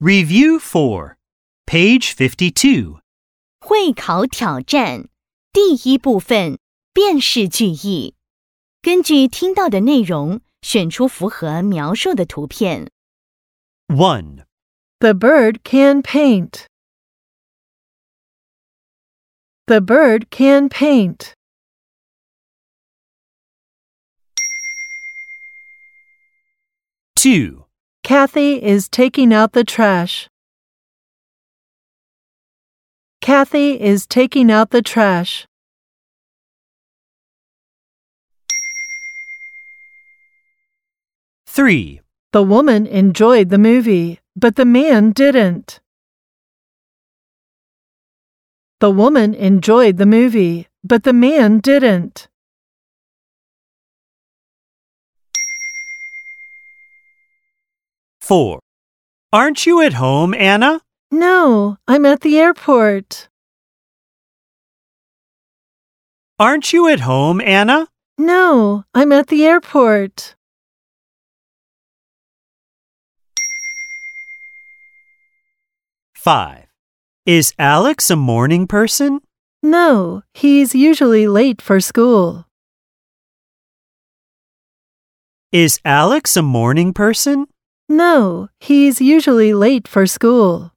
Review 4, page 52. 会考挑战第一部分辨识句意。根据听到的内容，选出符合描述的图片。 1. The bird can paint. The bird can paint. 2. Kathy is taking out the trash. Kathy is taking out the trash. 3. The woman enjoyed the movie, but the man didn't. The woman enjoyed the movie, but the man didn't. 4. Aren't you at home, Anna? No, I'm at the airport. Aren't you at home, Anna? No, I'm at the airport. 5. Is Alex a morning person? No, he's usually late for school. Is Alex a morning person? No, he's usually late for school.